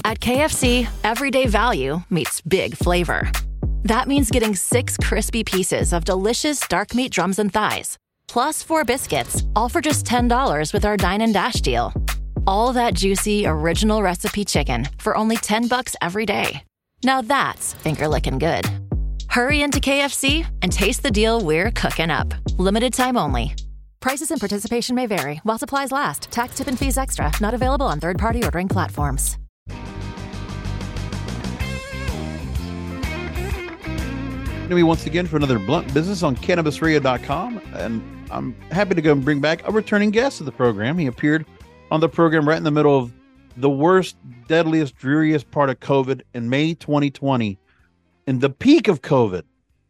At KFC, everyday value meets big flavor. That means getting 6 crispy pieces of delicious dark meat drums and thighs, plus 4 biscuits, all for just $10 with our Dine and Dash deal. All that juicy, original recipe chicken for only $10 every day. Now that's finger-licking good. Hurry into KFC and taste the deal we're cooking up. Limited time only. Prices and participation may vary while supplies last. Tax, tip, and fees extra. Not available on third-party ordering platforms. Me once again for another Blunt Business on CannabisRadio.com, and I'm happy to go and bring back a returning guest of the program. He appeared on the program right in the middle of the worst, deadliest, dreariest part of COVID in May 2020, in the peak of COVID.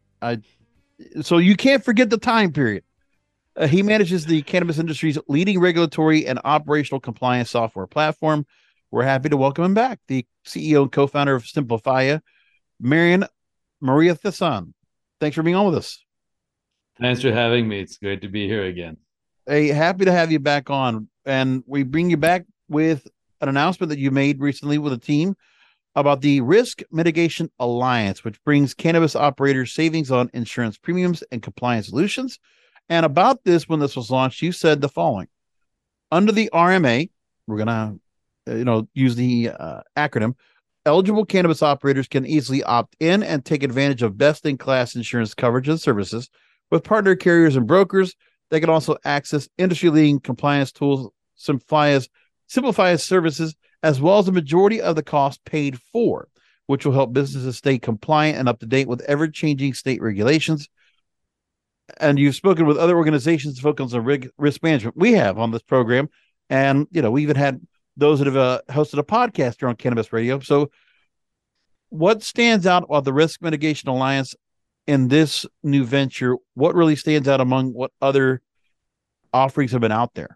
So you can't forget the time period. He manages the cannabis industry's leading regulatory and operational compliance software platform. We're happy to welcome him back, the CEO and co-founder of Simplifya, Marian Murathasan. Thanks for being on with us. Thanks for having me. It's great to be here again. Hey, happy to have you back on. And we bring you back with an announcement that you made recently with a team about the Risk Mitigation Alliance, which brings cannabis operators savings on insurance premiums and compliance solutions. And about this, when this was launched, you said the following: under the RMA, we're going to, use the acronym. Eligible cannabis operators can easily opt in and take advantage of best-in-class insurance coverage and services with partner carriers and brokers. They can also access industry-leading compliance tools, Simplifya's services, as well as the majority of the cost paid for, which will help businesses stay compliant and up to date with ever-changing state regulations. And you've spoken with other organizations focused on risk management. We have on this program, and we even had those that have hosted a podcast here on Cannabis Radio. So what stands out about the Risk Mitigation Alliance in this new venture? What really stands out among what other offerings have been out there?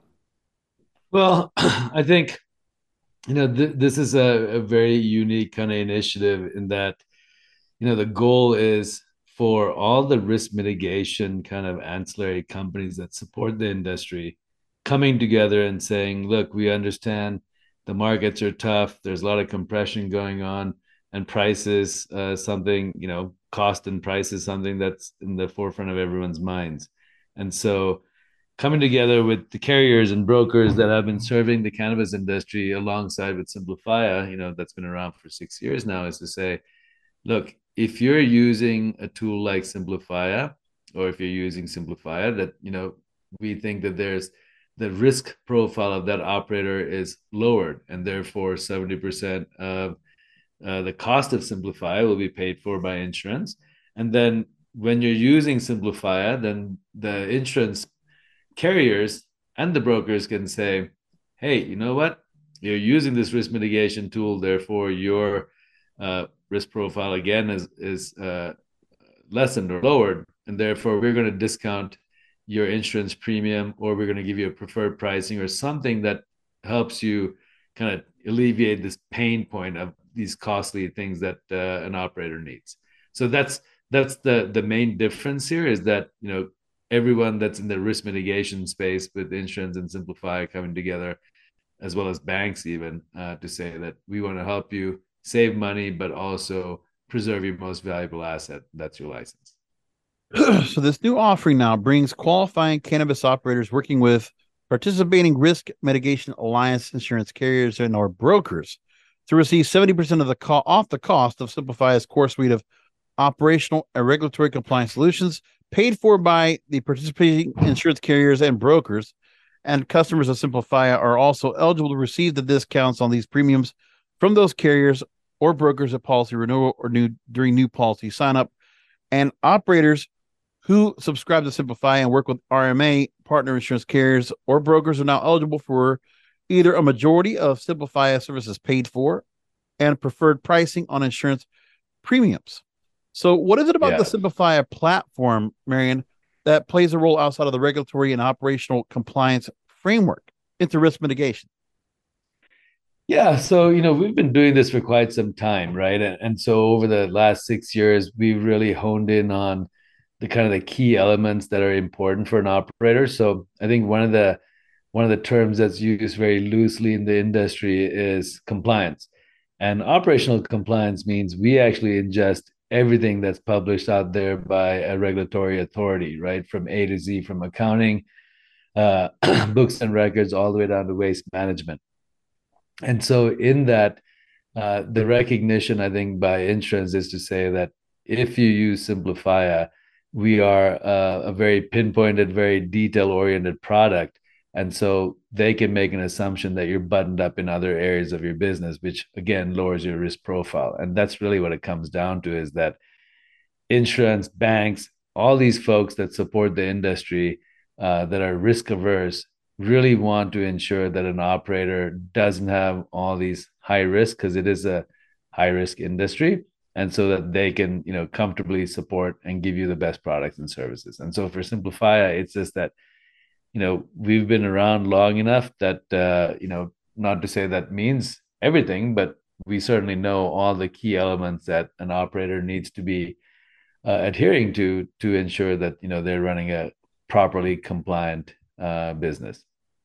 Well, I think, this is a very unique kind of initiative in that, the goal is for all the risk mitigation kind of ancillary companies that support the industry coming together and saying, look, we understand the markets are tough. There's a lot of compression going on, and prices, cost and price is something that's in the forefront of everyone's minds. And so coming together with the carriers and brokers that have been serving the cannabis industry alongside with Simplifya, that's been around for 6 years now, is to say, look, if you're using a tool like Simplifya, or if you're using Simplifya, that, we think that there's the risk profile of that operator is lowered, and therefore 70% of the cost of Simplifya will be paid for by insurance. And then when you're using Simplifya, then the insurance carriers and the brokers can say, hey, you know what? You're using this risk mitigation tool, therefore your risk profile again is lessened or lowered, and therefore we're going to discount your insurance premium, or we're going to give you a preferred pricing or something that helps you kind of alleviate this pain point of these costly things that an operator needs. So that's the main difference here, is that everyone that's in the risk mitigation space with insurance and Simplifya coming together, as well as banks even, to say that we want to help you save money, but also preserve your most valuable asset. That's your license. So this new offering now brings qualifying cannabis operators working with participating Risk Mitigation Alliance insurance carriers and or brokers to receive 70% of off the cost of Simplifya's core suite of operational and regulatory compliance solutions, paid for by the participating insurance carriers and brokers. And customers of Simplifya are also eligible to receive the discounts on these premiums from those carriers or brokers at policy renewal or during new policy sign up. And operators who subscribe to Simplifya and work with RMA partner insurance carriers or brokers are now eligible for either a majority of Simplifya services paid for and preferred pricing on insurance premiums. So what is it about the Simplifya platform, Marian, that plays a role outside of the regulatory and operational compliance framework into risk mitigation? Yeah, so we've been doing this for quite some time, right? And so over the last 6 years, we've really honed in on the kind of the key elements that are important for an operator. So I think one of the terms that's used very loosely in the industry is compliance. And operational compliance means we actually ingest everything that's published out there by a regulatory authority, right? From A to Z, from accounting, uh, books and records, all the way down to waste management. And so, in that, the recognition, I think, by insurance is to say that if you use Simplifia, we are a very pinpointed, very detail oriented product. And so they can make an assumption that you're buttoned up in other areas of your business, which again lowers your risk profile. And that's really what it comes down to, is that insurance, banks, all these folks that support the industry, that are risk averse, really want to ensure that an operator doesn't have all these high risk, because it is a high risk industry, and so that they can comfortably support and give you the best products and services. And so for Simplifia, it's just that we've been around long enough that not to say that means everything, but we certainly know all the key elements that an operator needs to be adhering to ensure that they're running a properly compliant business.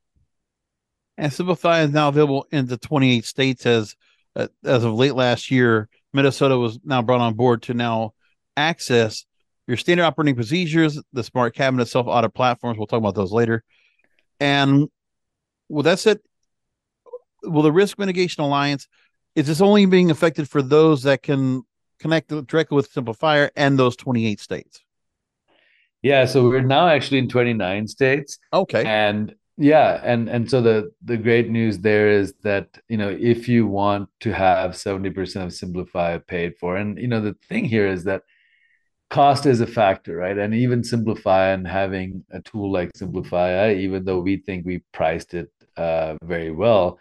And Simplify is now available in the 28 states as of late last year. Minnesota was now brought on board to now access your standard operating procedures, the smart cabinet self-audit platforms. We'll talk about those later. And with that said, will the Risk Mitigation Alliance, is this only being affected for those that can connect directly with Simplifier and those 28 states? Yeah, so we're now actually in 29 states. Okay. And yeah, and so the great news there is that, if you want to have 70% of Simplify paid for, and the thing here is that cost is a factor, right? And even Simplify, and having a tool like Simplify, even though we think we priced it very well,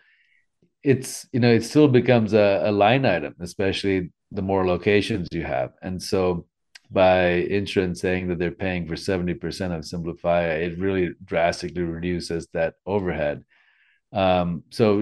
it still becomes a line item, especially the more locations you have. And so by insurance saying that they're paying for 70% of Simplifia, it really drastically reduces that overhead. So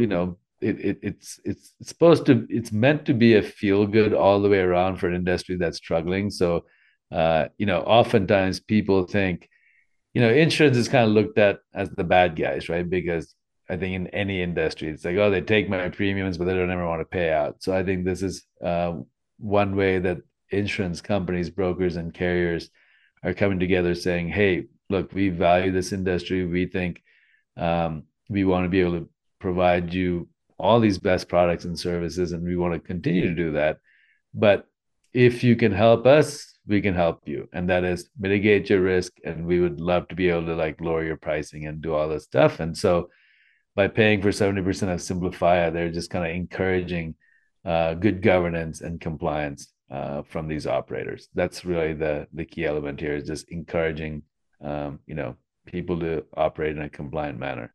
it's meant to be a feel good all the way around for an industry that's struggling. So oftentimes people think insurance is kind of looked at as the bad guys, right? Because I think in any industry, it's like, oh, they take my premiums, but they don't ever want to pay out. So I think this is one way that insurance companies, brokers, and carriers are coming together saying, hey, look, we value this industry. We think we want to be able to provide you all these best products and services, and we want to continue to do that. But if you can help us, we can help you. And that is mitigate your risk. And we would love to be able to lower your pricing and do all this stuff. And so by paying for 70% of Simplifia, they're just kind of encouraging good governance and compliance from these operators. That's really the key element here, is just encouraging people to operate in a compliant manner.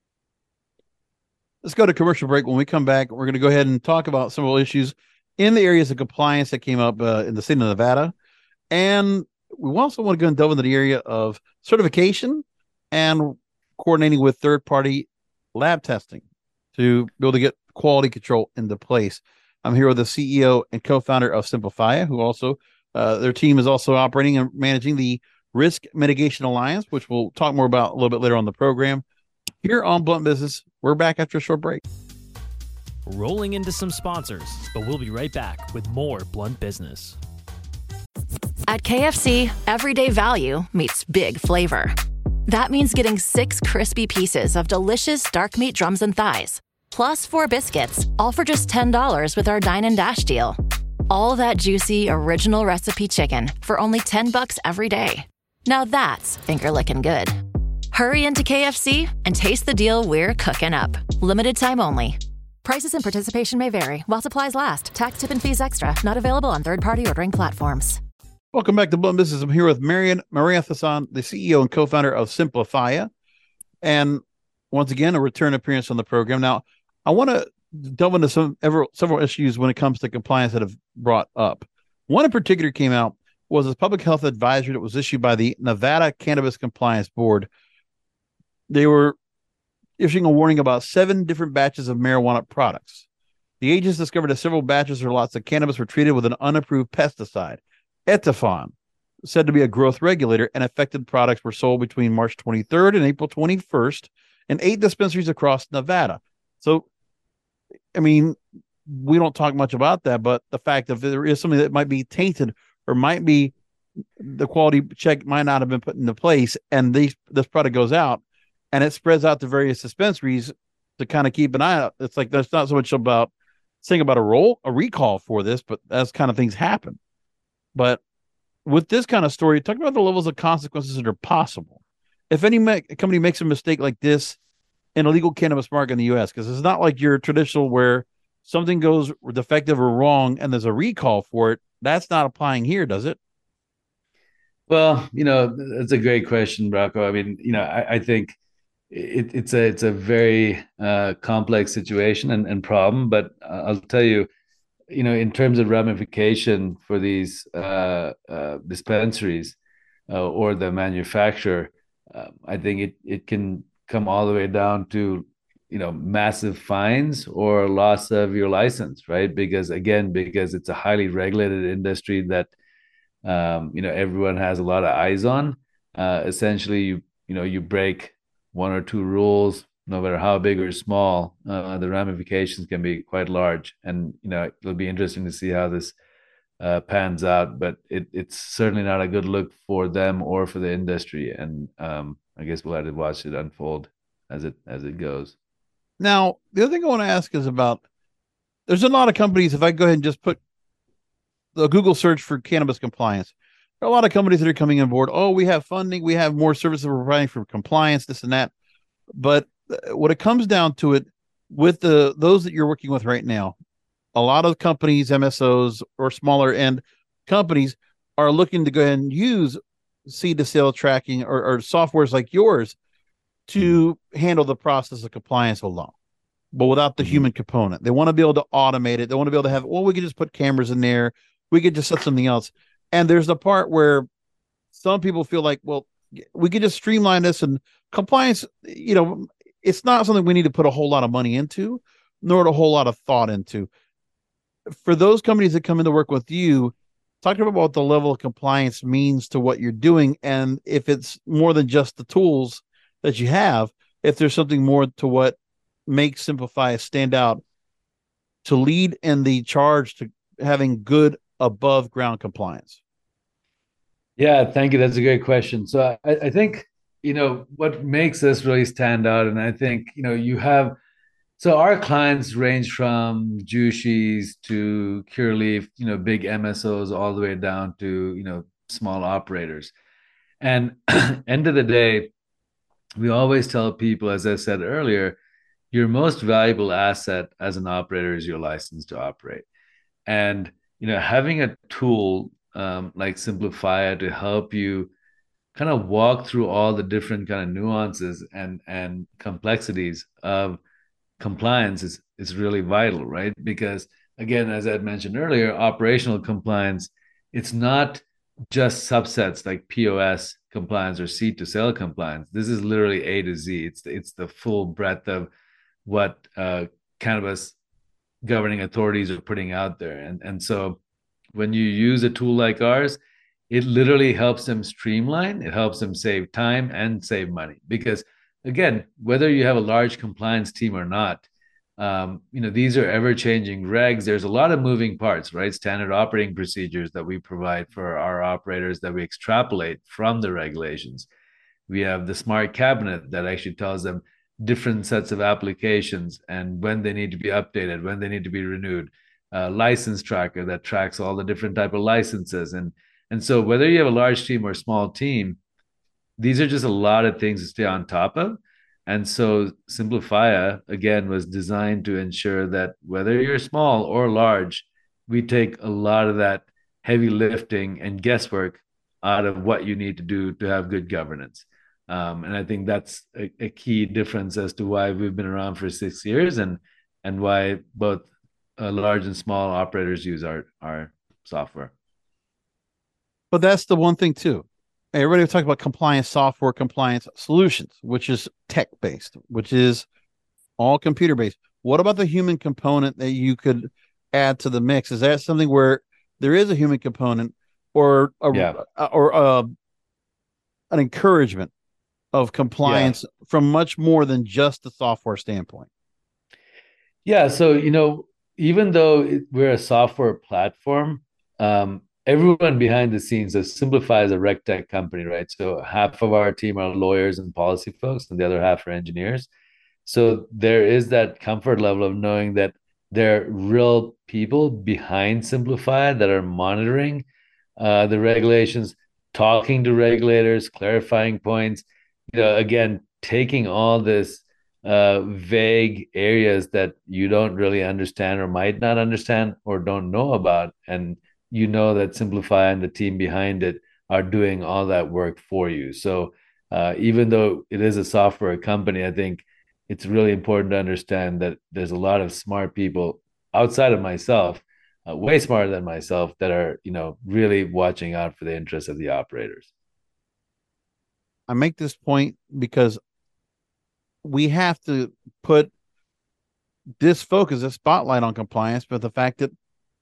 Let's go to commercial break. When we come back, we're going to go ahead and talk about several issues in the areas of compliance that came up in the state of Nevada. And we also want to go and delve into the area of certification and coordinating with third-party lab testing to be able to get quality control into place. I'm here with the CEO and co-founder of Simplifia, who also, their team is also operating and managing the Risk Mitigation Alliance, which we'll talk more about a little bit later on the program. Here on Blunt Business, we're back after a short break. Rolling into some sponsors, but we'll be right back with more Blunt Business. At KFC, everyday value meets big flavor. That means getting 6 crispy pieces of delicious dark meat drums and thighs, plus 4 biscuits, all for just $10 with our Dine and Dash deal. All that juicy, original recipe chicken for only $10 every day. Now that's finger-licking good. Hurry into KFC and taste the deal we're cooking up. Limited time only. Prices and participation may vary while supplies last. Tax, tip, and fees extra. Not available on third-party ordering platforms. Welcome back to Blunt Business. I'm here with Marian Marianthassan, the CEO and co-founder of Simplifia. And once again, a return appearance on the program. Now, I want to delve into several issues when it comes to compliance that have brought up. One in particular came out was a public health advisory that was issued by the Nevada Cannabis Compliance Board. They were issuing a warning about 7 different batches of marijuana products. The agents discovered that several batches or lots of cannabis were treated with an unapproved pesticide, Etofon, said to be a growth regulator, and affected products were sold between March 23rd and April 21st in 8 dispensaries across Nevada. So, I mean, we don't talk much about that, but the fact that there is something that might be tainted or might be the quality check might not have been put into place, and this product goes out and it spreads out to various dispensaries to kind of keep an eye out. It's like there's not so much about saying about a recall for this, but that's kind of things happen. But with this kind of story, talk about the levels of consequences that are possible. If any company makes a mistake like this in a legal cannabis market in the U.S., because it's not like your traditional where something goes defective or wrong and there's a recall for it. That's not applying here, does it? Well, that's a great question, Rocco. I mean, I think it's a very complex situation and problem, but I'll tell you, in terms of ramification for these dispensaries or the manufacturer, I think it can come all the way down to massive fines or loss of your license, right? Because it's a highly regulated industry that everyone has a lot of eyes on. Essentially, you break one or two rules, no matter how big or small, the ramifications can be quite large. And it'll be interesting to see how this pans out. But it's certainly not a good look for them or for the industry. And I guess we'll have to watch it unfold as it goes. Now, the other thing I want to ask is about, there's a lot of companies, if I go ahead and just put the Google search for cannabis compliance, there are a lot of companies that are coming on board. Oh, we have funding, we have more services we're providing for compliance, this and that. But when it comes down to it, with those that you're working with right now, a lot of companies, MSOs or smaller end companies are looking to go ahead and use seed to sale tracking or softwares like yours to handle the process of compliance alone, but without the human component. They want to be able to automate it. They want to be able to have, we could just put cameras in there. We could just set something else. And there's the part where some people feel like, well, we could just streamline this, and compliance, it's not something we need to put a whole lot of money into, nor a whole lot of thought into. For those companies that come in to work with you, talk about what the level of compliance means to what you're doing. And if it's more than just the tools that you have, if there's something more to what makes Simplify stand out to lead in the charge to having good above ground compliance. Yeah, thank you. That's a great question. So I think, what makes us really stand out, and I think, so our clients range from Jushis to Curaleaf, big MSOs, all the way down to, small operators. And end of the day, we always tell people, as I said earlier, your most valuable asset as an operator is your license to operate. And, having a tool like Simplify to help you kind of walk through all the different kind of nuances and complexities of compliance is really vital, right? Because again, as I had mentioned earlier, operational compliance, it's not just subsets like POS compliance or seed to sale compliance. This is literally A to Z. It's the full breadth of what cannabis governing authorities are putting out there. And so when you use a tool like ours, it literally helps them streamline, it helps them save time and save money. Because again, whether you have a large compliance team or not, these are ever-changing regs. There's a lot of moving parts, right? Standard operating procedures that we provide for our operators that we extrapolate from the regulations. We have the smart cabinet that actually tells them different sets of applications and when they need to be updated, when they need to be renewed. License tracker that tracks all the different type of licenses. And so whether you have a large team or a small team, these are just a lot of things to stay on top of. And so Simplify, again, was designed to ensure that whether you're small or large, we take a lot of that heavy lifting and guesswork out of what you need to do to have good governance. And I think that's a key difference as to why we've been around for 6 years and why both large and small operators use our software. But that's the one thing too. Everybody talks about compliance software, compliance solutions, which is tech-based, which is all computer-based. What about the human component that you could add to the mix? Is that something where there is a human component or an encouragement of compliance from much more than just the software standpoint? Yeah. So, even though we're a software platform, everyone behind the scenes, so Simplify is a rec tech company, right? So half of our team are lawyers and policy folks, and the other half are engineers. So there is that comfort level of knowing that there are real people behind Simplify that are monitoring the regulations, talking to regulators, clarifying points. Again, taking all this vague areas that you don't really understand or might not understand or don't know about, and that Simplify and the team behind it are doing all that work for you. So even though it is a software company, I think it's really important to understand that there's a lot of smart people outside of myself, way smarter than myself, that are really watching out for the interests of the operators. I make this point because we have to put this focus, a spotlight on compliance, but the fact that,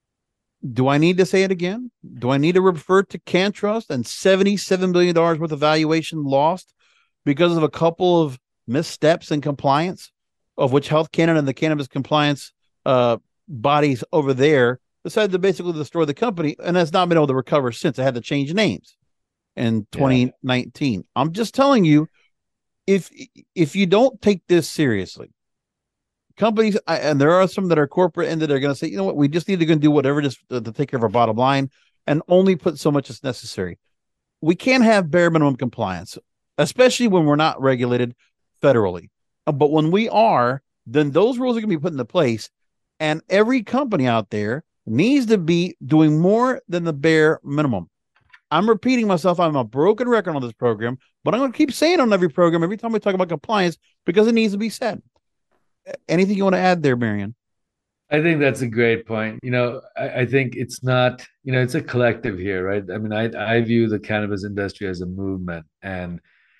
do I need to say it again? Do I need to refer to CanTrust and $77 billion worth of valuation lost because of a couple of missteps in compliance, of which Health Canada and the cannabis compliance bodies over there decided to basically destroy the company, and has not been able to recover since. It had to change names in 2019. Yeah. I'm just telling you, if you don't take this seriously, companies, and there are some that are corporate and that are going to say, you know what, we just need to go and do whatever just to take care of our bottom line and only put so much as necessary. We can't have bare minimum compliance, especially when we're not regulated federally. But when we are, then those rules are going to be put into place, and every company out there needs to be doing more than the bare minimum. I'm repeating myself. I'm a broken record on this program, but I'm going to keep saying on every program, every time we talk about compliance, because it needs to be said. Anything you want to add there, Marion? I think that's a great point. I think it's not, it's a collective here, right? I mean, I view the cannabis industry as a movement, and,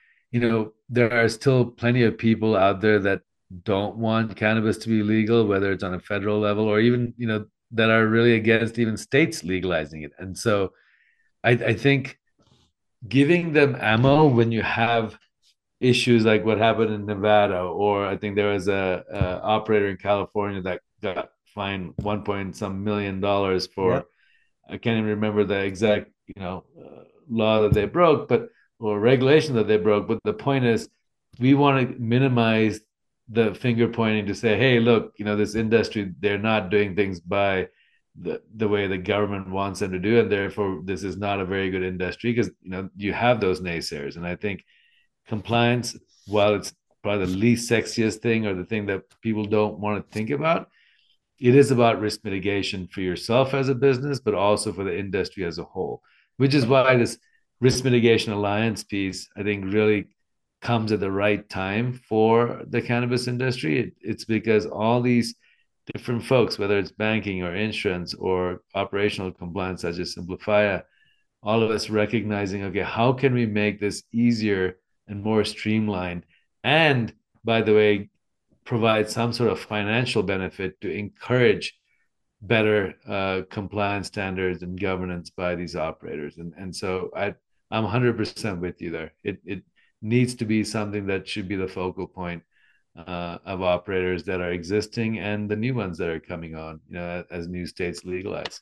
there are still plenty of people out there that don't want cannabis to be legal, whether it's on a federal level or even, that are really against even states legalizing it. And so I think giving them ammo when you have issues like what happened in Nevada, or I think there was a operator in California that got fined $1 million for, yep. I can't even remember the exact law that they broke, or regulation that they broke. But the point is, we want to minimize the finger pointing to say, hey, look, this industry, they're not doing things by the way the government wants them to do, and therefore this is not a very good industry, because you have those naysayers. And I think compliance, while it's probably the least sexiest thing, or the thing that people don't want to think about, it is about risk mitigation for yourself as a business, but also for the industry as a whole, which is why this Risk Mitigation Alliance piece, I think, really comes at the right time for the cannabis industry. It's because all these different folks, whether it's banking or insurance or operational compliance such as Simplify, all of us recognizing, okay, how can we make this easier and more streamlined, and, by the way, provide some sort of financial benefit to encourage better compliance standards and governance by these operators. And so I'm 100% with you there. It needs to be something that should be the focal point of operators that are existing and the new ones that are coming on, as new states legalize.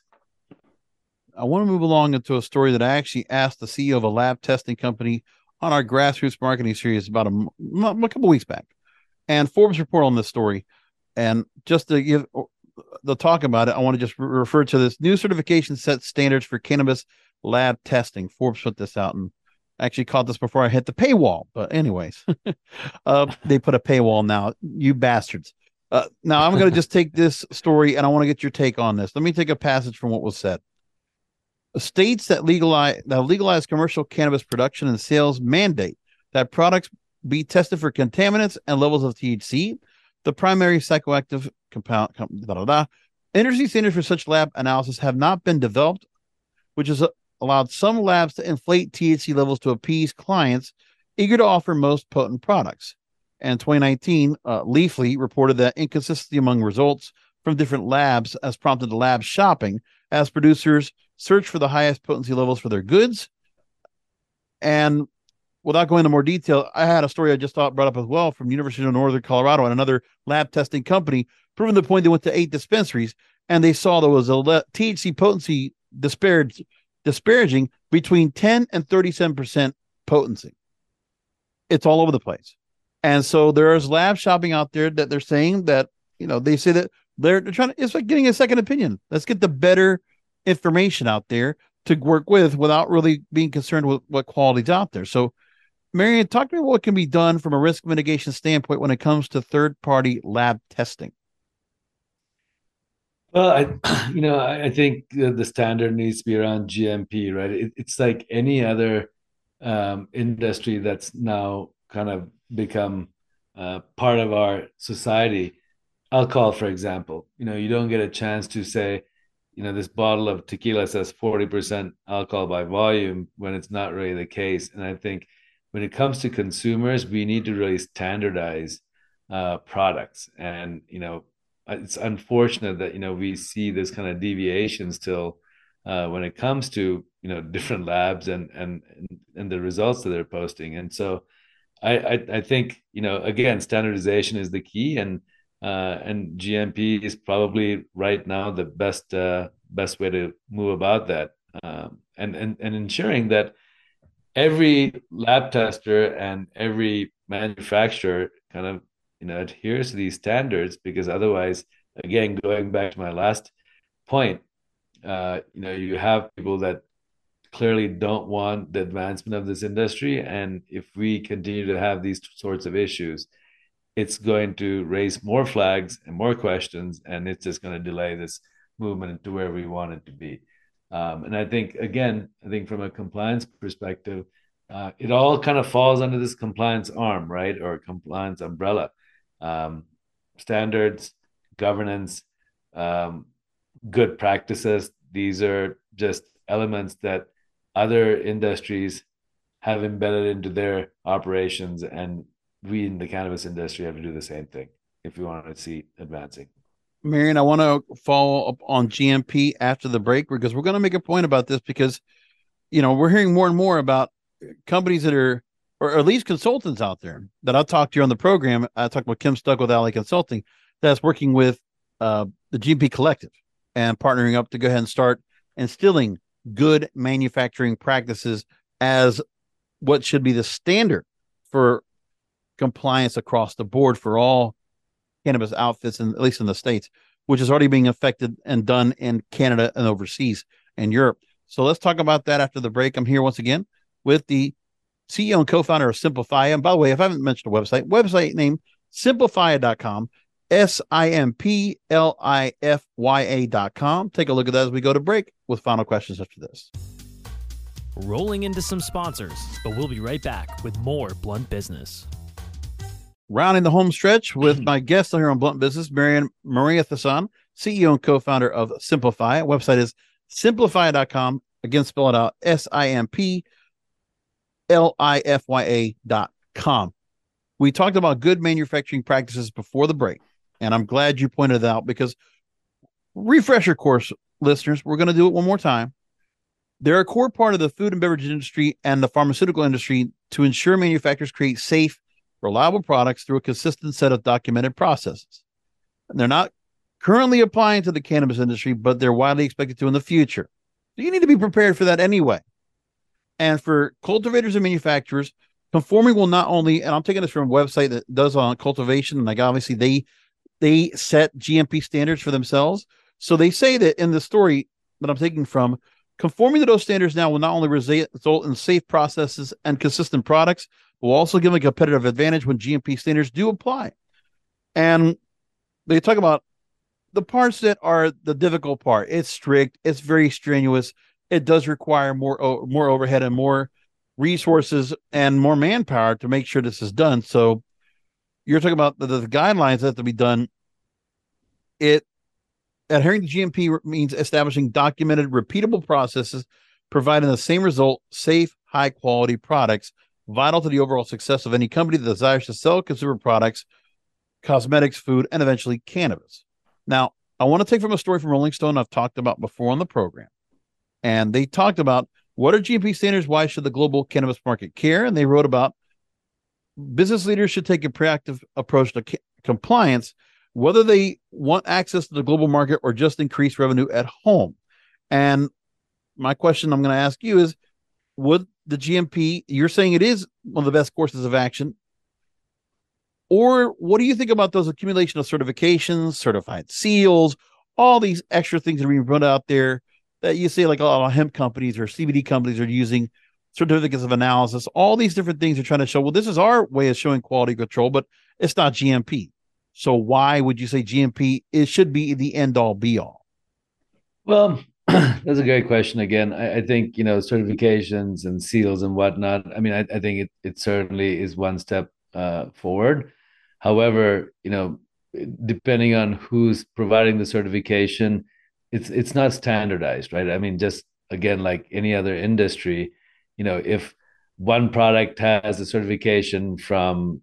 I want to move along into a story that I actually asked the CEO of a lab testing company on our grassroots marketing series about a couple weeks back, and Forbes report on this story. And just to give the talk about it, I want to just refer to this: new certification sets standards for cannabis lab testing. Forbes put this out, and I actually caught this before I hit the paywall. But anyways, they put a paywall now, you bastards. Now I'm going to just take this story, and I want to get your take on this. Let me take a passage from what was said. States that legalize commercial cannabis production and sales mandate that products be tested for contaminants and levels of THC, the primary psychoactive compound. Industry standards for such lab analysis have not been developed, which has allowed some labs to inflate THC levels to appease clients eager to offer most potent products. And in 2019, Leafly reported that inconsistency among results from different labs has prompted the lab shopping as producers search for the highest potency levels for their goods. And without going into more detail, I had a story I just brought up as well from University of Northern Colorado and another lab testing company, proving the point. They went to 8 dispensaries and they saw there was a THC potency disparaging between 10 and 37% potency. It's all over the place. And so there's lab shopping out there that they're saying that, they say that they're trying to, it's like getting a second opinion. Let's get the better information out there to work with without really being concerned with what quality's out there. So, Marion, talk to me what can be done from a risk mitigation standpoint when it comes to third-party lab testing. Well, I think the standard needs to be around GMP, right? It's like any other industry that's now kind of become part of our society. Alcohol, for example, you don't get a chance to say, this bottle of tequila says 40% alcohol by volume when it's not really the case. And I think when it comes to consumers, we need to really standardize products. And, it's unfortunate that, we see this kind of deviation still when it comes to, different labs and the results that they're posting. And so I think, again, standardization is the key, and GMP is probably right now the best way to move about that, and ensuring that every lab tester and every manufacturer kind of adheres to these standards, because otherwise, again, going back to my last point, you have people that clearly don't want the advancement of this industry, and if we continue to have these sorts of issues, it's going to raise more flags and more questions, and it's just going to delay this movement to where we want it to be. And I think from a compliance perspective, it all kind of falls under this compliance arm, right? Or compliance umbrella. Standards, governance, good practices. These are just elements that other industries have embedded into their operations, and we in the cannabis industry have to do the same thing if we want to see advancing. Marion, I want to follow up on GMP after the break, because we're going to make a point about this, because, we're hearing more and more about companies that are, or at least consultants out there that I'll talk to you on the program. I talked about Kim Stuck with Alley Consulting, that's working with the GMP Collective and partnering up to go ahead and start instilling good manufacturing practices as what should be the standard for compliance across the board for all cannabis outfits, and at least in the States, which is already being affected and done in Canada and overseas and Europe. So let's talk about that after the break. I'm here once again with the CEO and co-founder of Simplify. And by the way, if I haven't mentioned the website name, simplifya.com, simplifya.com. Take a look at that as we go to break with final questions after this. Rolling into some sponsors, but we'll be right back with more Blunt Business. Rounding the home stretch with my guest here on Blunt Business, Marion Mariathison, CEO and co-founder of Simplify. Website is simplifya.com. Again, spell it out, simplifya.com. We talked about good manufacturing practices before the break, and I'm glad you pointed it out, because refresher course listeners, we're going to do it one more time. They're a core part of the food and beverage industry and the pharmaceutical industry to ensure manufacturers create safe, reliable products through a consistent set of documented processes. And they're not currently applying to the cannabis industry, but they're widely expected to in the future. So you need to be prepared for that anyway. And for cultivators and manufacturers, conforming will not only, and I'm taking this from a website that does on cultivation, and like obviously they set GMP standards for themselves. So they say that in the story that I'm taking from, conforming to those standards now will not only result in safe processes and consistent products, but will also give them a competitive advantage when GMP standards do apply. And they talk about the parts that are the difficult part. It's strict. It's very strenuous. It does require more overhead and more resources and more manpower to make sure this is done. So you're talking about the guidelines that have to be done. Adhering to GMP means establishing documented, repeatable processes, providing the same result, safe, high-quality products, vital to the overall success of any company that desires to sell consumer products, cosmetics, food, and eventually cannabis. Now, I want to take from a story from Rolling Stone I've talked about before on the program. And they talked about What are GMP standards? Why should the global cannabis market care? And they wrote about business leaders should take a proactive approach to compliance, whether they want access to the global market or just increase revenue at home. And my question I'm going to ask you is, would the GMP, you're saying it is one of the best courses of action, or what do you think about those accumulation of certifications, certified seals, all these extra things that are being put out there that you see like a lot of hemp companies or CBD companies are using certificates of analysis, all these different things are trying to show, well, this is our way of showing quality control, but it's not GMP. So why would you say GMP should be the end all be all? Well, that's a great question. Again, I think, certifications and seals and whatnot. I mean, I think it certainly is one step forward. However, depending on who's providing the certification, it's not standardized, right? I mean, just again, like any other industry, if one product has a certification from,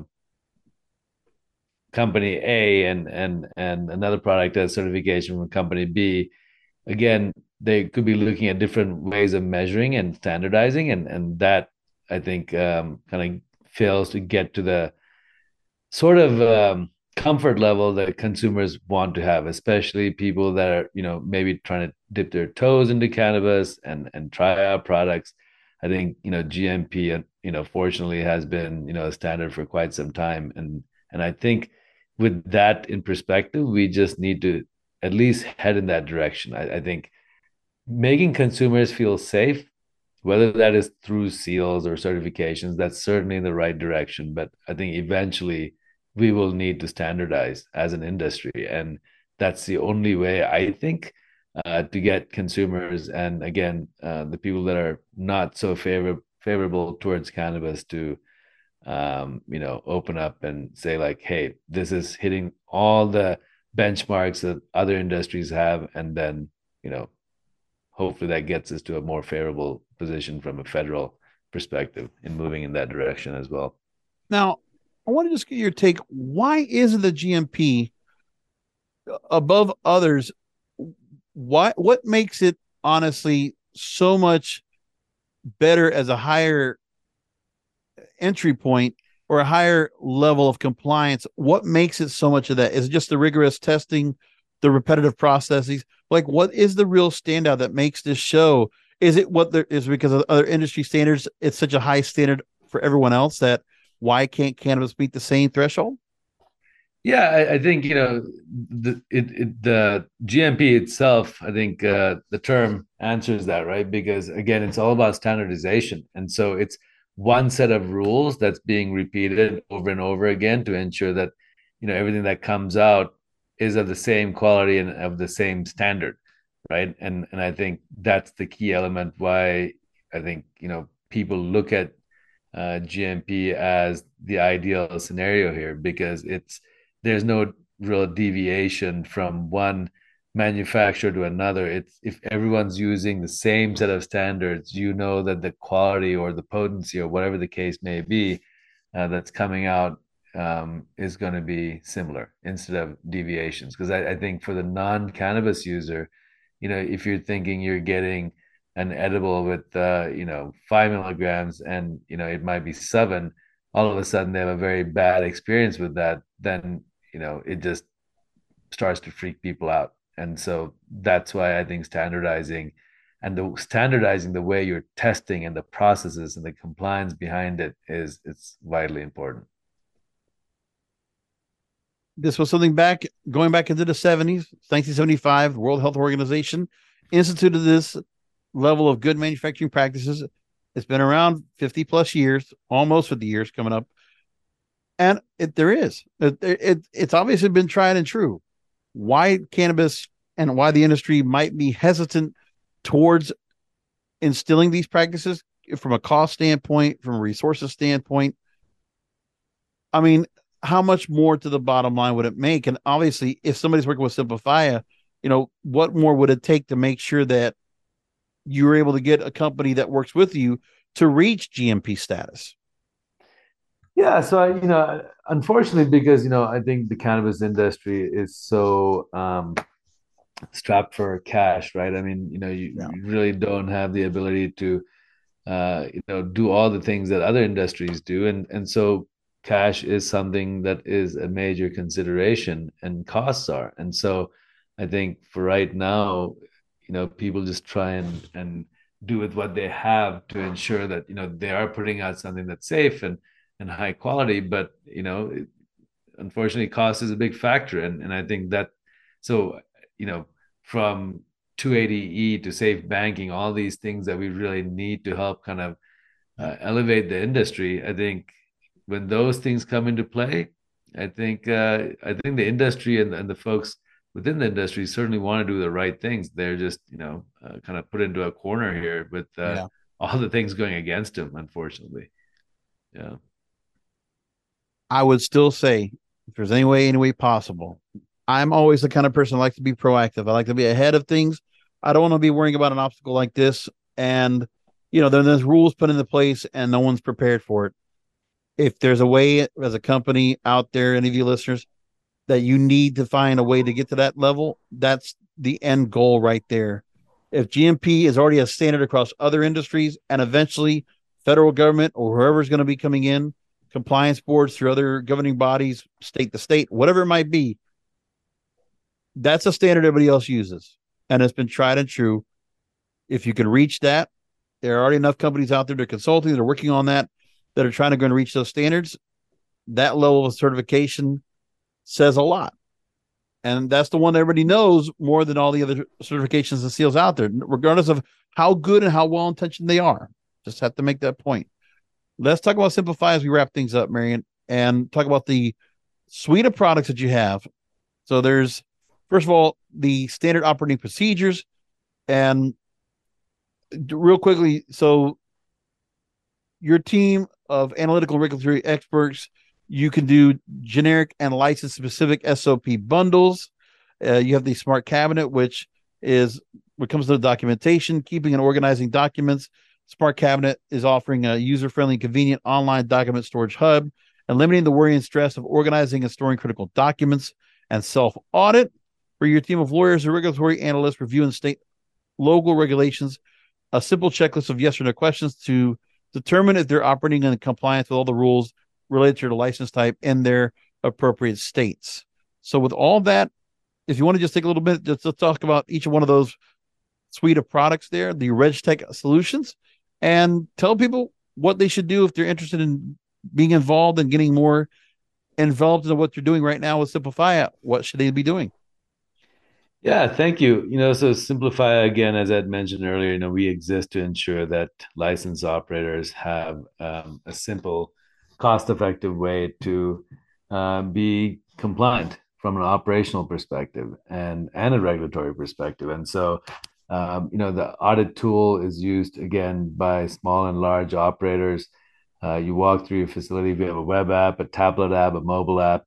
company A and another product has certification from company B, again, they could be looking at different ways of measuring and standardizing, and that I think kind of fails to get to the sort of comfort level that consumers want to have, especially people that are, maybe trying to dip their toes into cannabis and try out products. I think, GMP, fortunately has been, a standard for quite some time. And I think with that in perspective, we just need to at least head in that direction. I think making consumers feel safe, whether that is through seals or certifications, that's certainly in the right direction. But I think eventually we will need to standardize as an industry. And that's the only way, I think, to get consumers and, again, the people that are not so favorable towards cannabis to, open up and say like, hey, this is hitting all the benchmarks that other industries have. And then, hopefully that gets us to a more favorable position from a federal perspective in moving in that direction as well. Now, I want to just get your take. Why isn't the GMP above others? What makes it honestly so much better as a higher entry point or a higher level of compliance? What makes it so much of that? Is it just the rigorous testing, the repetitive processes? Like, what is the real standout that makes this show? Is it what there is because of other industry standards? It's such a high standard for everyone else that why can't cannabis meet the same threshold? Yeah, I think the GMP itself. I think the term answers that, right? Because again, it's all about standardization, and so it's one set of rules that's being repeated over and over again to ensure that everything that comes out is of the same quality and of the same standard, right? And I think that's the key element why I think people look at GMP as the ideal scenario here, because there's no real deviation from one manufacturer to another. It's if everyone's using the same set of standards, that the quality or the potency or whatever the case may be that's coming out is going to be similar instead of deviations. Because I think for the non-cannabis user, if you're thinking you're getting an edible with 5 milligrams and it might be 7, all of a sudden they have a very bad experience with that, then it just starts to freak people out. And so that's why I think standardizing the way you're testing and the processes and the compliance behind it's vitally important. This was something going back into the 70s, 1975, the World Health Organization instituted this level of good manufacturing practices. It's been around 50 plus years, almost 50 years coming up. And it's obviously been tried and true. Why cannabis and why the industry might be hesitant towards instilling these practices from a cost standpoint, from a resources standpoint. I mean, how much more to the bottom line would it make? And obviously, if somebody's working with Simplifia, what more would it take to make sure that you're able to get a company that works with you to reach GMP status? Yeah, so unfortunately, because I think the cannabis industry is so strapped for cash, right? I mean, you really don't have the ability to do all the things that other industries do, and so cash is something that is a major consideration, and costs are. And so I think for right now, people just try and do with what they have to ensure that they are putting out something that's safe and high quality. But unfortunately, cost is a big factor, and I think that, so from 280E to safe banking, all these things that we really need to help kind of elevate the industry. I think when those things come into play, I think the industry and the folks within the industry certainly want to do the right things. They're just kind of put into a corner here with Yeah. all the things going against them, unfortunately. Yeah. I would still say, if there's any way possible, I'm always the kind of person that likes to be proactive. I like to be ahead of things. I don't want to be worrying about an obstacle like this. And, then there's rules put into place and no one's prepared for it. If there's a way as a company out there, any of you listeners, that you need to find a way to get to that level, that's the end goal right there. If GMP is already a standard across other industries and eventually federal government or whoever's going to be coming in, compliance boards through other governing bodies, state to state, whatever it might be, that's a standard everybody else uses. And it's been tried and true. If you can reach that, there are already enough companies out there that are consulting, that are working on that are trying to go and reach those standards. That level of certification says a lot. And that's the one that everybody knows more than all the other certifications and seals out there, regardless of how good and how well intentioned they are. Just have to make that point. Let's talk about Simplify as we wrap things up, Marion, and talk about the suite of products that you have. So there's, first of all, the standard operating procedures. And real quickly, so your team of analytical and regulatory experts, you can do generic and license specific SOP bundles. You have the Smart Cabinet, which is what comes to the documentation, keeping and organizing documents. Smart Cabinet is offering a user-friendly, convenient online document storage hub, eliminating the worry and stress of organizing and storing critical documents, and self-audit for your team of lawyers or regulatory analysts reviewing state local regulations, a simple checklist of yes or no questions to determine if they're operating in compliance with all the rules related to the license type in their appropriate states. So with all that, if you want to just take a little bit, just to talk about each one of those suite of products there, the RegTech solutions, and tell people what they should do if they're interested in being involved and getting more involved in what you're doing right now with Simplify. What should they be doing? Yeah, thank you. So Simplify, again, as I'd mentioned earlier, we exist to ensure that licensed operators have a simple, cost-effective way to be compliant from an operational perspective and a regulatory perspective. And so, the audit tool is used, again, by small and large operators. You walk through your facility, we have a web app, a tablet app, a mobile app.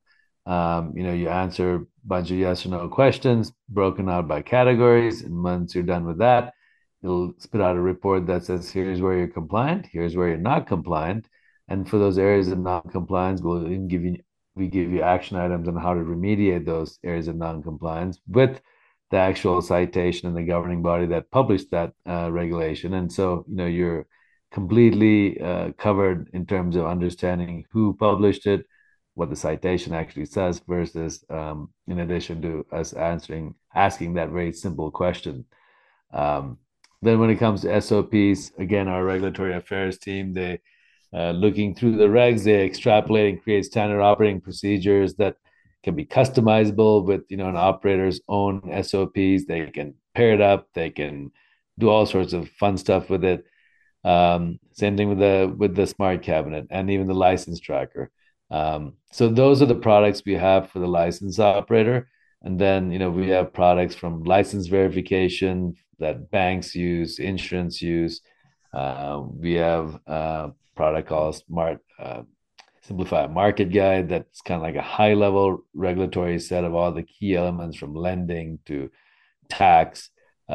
You answer a bunch of yes or no questions broken out by categories. And once you're done with that, it'll spit out a report that says, here's where you're compliant, here's where you're not compliant. And for those areas of non-compliance, we give you action items on how to remediate those areas of non-compliance with the actual citation and the governing body that published that regulation. And so, you're completely covered in terms of understanding who published it, what the citation actually says, versus in addition to us asking that very simple question. Then when it comes to SOPs, again, our regulatory affairs team, they looking through the regs, they extrapolate and create standard operating procedures that can be customizable with an operator's own SOPs. They can pair it up, they can do all sorts of fun stuff with it. Same thing with the Smart Cabinet and even the license tracker. So those are the products we have for the license operator. And then, we have products from license verification that banks use, insurance use. We have a product called Simplify Market Guide. That's kind of like a high level regulatory set of all the key elements from lending to tax.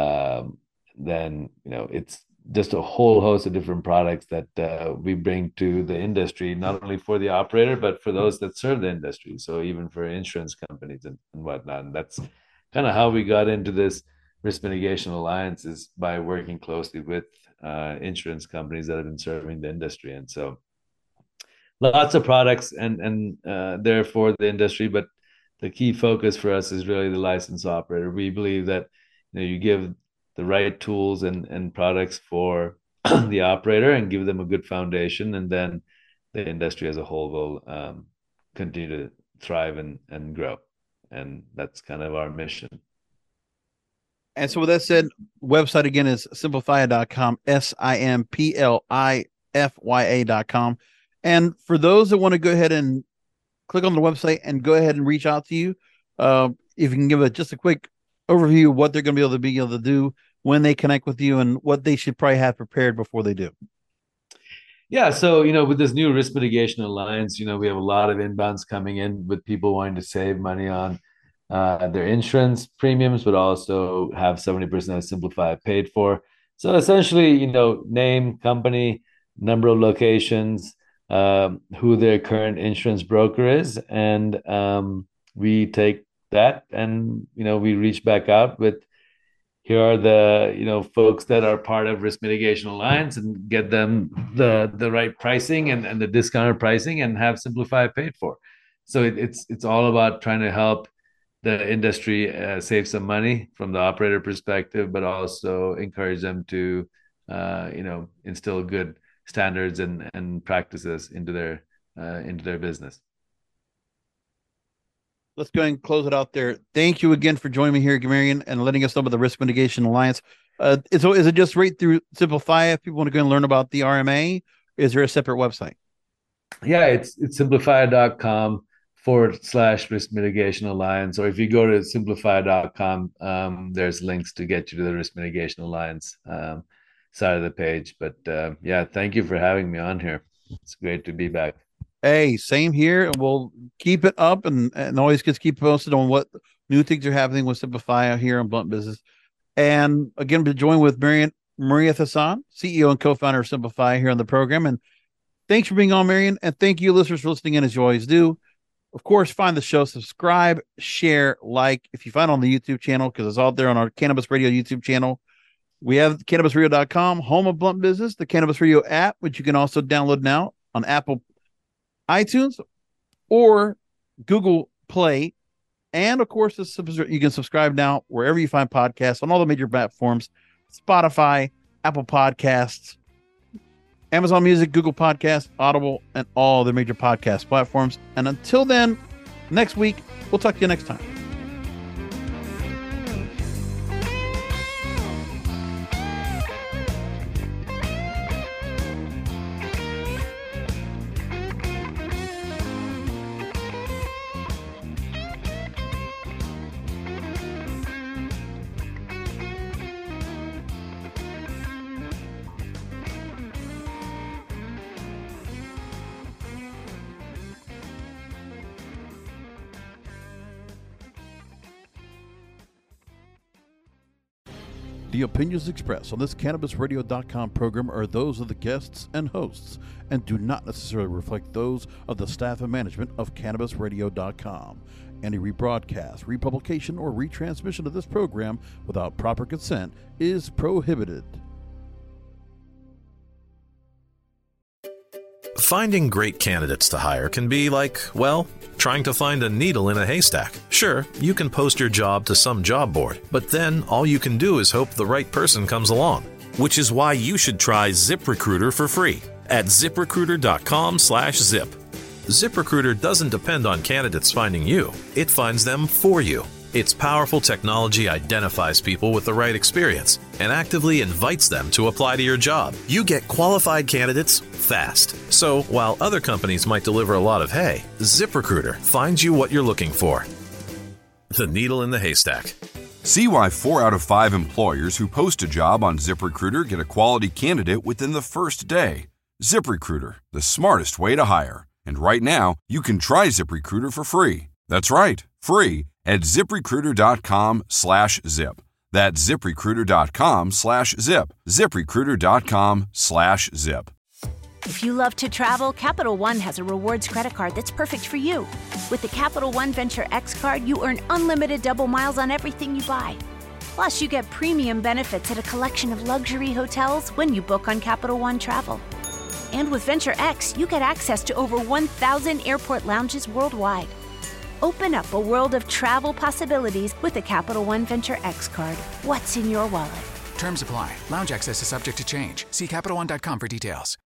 Then, it's just a whole host of different products that we bring to the industry, not only for the operator, but for those that serve the industry. So even for insurance companies and whatnot. And that's kind of how we got into this risk mitigation alliance is by working closely with insurance companies that have been serving the industry. And so lots of products and there for the industry, but the key focus for us is really the licensed operator. We believe that you give the right tools and products for the operator and give them a good foundation, and then the industry as a whole will continue to thrive and grow. And that's kind of our mission. And so with that said, website again is simplifya.com, simplifya.com. And for those that want to go ahead and click on the website and go ahead and reach out to you, if you can give just a quick overview of what they're going to be able to do when they connect with you and what they should probably have prepared before they do. Yeah. So, with this new risk mitigation alliance, we have a lot of inbounds coming in with people wanting to save money on their insurance premiums, but also have 70% of Simplify paid for. So essentially, name, company, number of locations, who their current insurance broker is. And we take that and, we reach back out with, here are the, folks that are part of Risk Mitigation Alliance, and get them the right pricing and the discounted pricing, and have Simplify paid for. So it's all about trying to help the industry save some money from the operator perspective, but also encourage them to, instill good standards and practices into their business. Let's go ahead and close it out there. Thank you again for joining me here, Marion, and letting us know about the Risk Mitigation Alliance. Is it just right through Simplify if people want to go and learn about the RMA? Is there a separate website? Yeah, it's simplify.com/risk mitigation alliance. Or if you go to simplify.com, there's links to get you to the Risk Mitigation Alliance side of the page. But thank you for having me on here. It's great to be back. Hey, same here. And we'll keep it up and always just keep posted on what new things are happening with Simplify here on Blunt Business. And again, to join with Marion Mathiasson, CEO and co-founder of Simplify, here on the program. And thanks for being on, Marion. And thank you, listeners, for listening in, as you always do. Of course, find the show, subscribe, share, like, if you find it on the YouTube channel, because it's out there on our Cannabis Radio YouTube channel. We have CannabisRadio.com, home of Blunt Business, the Cannabis Radio app, which you can also download now on Apple iTunes or Google Play. And of course, you can subscribe now wherever you find podcasts on all the major platforms: Spotify, Apple Podcasts, Amazon Music, Google Podcasts, Audible, and all the major podcast platforms. And until then, next week, we'll talk to you next time. The opinions expressed on this CannabisRadio.com program are those of the guests and hosts and do not necessarily reflect those of the staff and management of CannabisRadio.com. Any rebroadcast, republication, or retransmission of this program without proper consent is prohibited. Finding great candidates to hire can be like, well, trying to find a needle in a haystack. Sure, you can post your job to some job board, but then all you can do is hope the right person comes along. Which is why you should try ZipRecruiter for free at ZipRecruiter.com/zip. ZipRecruiter doesn't depend on candidates finding you. It finds them for you. Its powerful technology identifies people with the right experience and actively invites them to apply to your job. You get qualified candidates fast. So while other companies might deliver a lot of hay, ZipRecruiter finds you what you're looking for. The needle in the haystack. See why 4 out of 5 employers who post a job on ZipRecruiter get a quality candidate within the first day. ZipRecruiter, the smartest way to hire. And right now, you can try ZipRecruiter for free. That's right, free at ZipRecruiter.com/zip. That's ZipRecruiter.com/zip. ZipRecruiter.com/zip. If you love to travel, Capital One has a rewards credit card that's perfect for you. With the Capital One Venture X card, you earn unlimited double miles on everything you buy. Plus, you get premium benefits at a collection of luxury hotels when you book on Capital One Travel. And with Venture X, you get access to over 1,000 airport lounges worldwide. Open up a world of travel possibilities with the Capital One Venture X card. What's in your wallet? Terms apply. Lounge access is subject to change. See CapitalOne.com for details.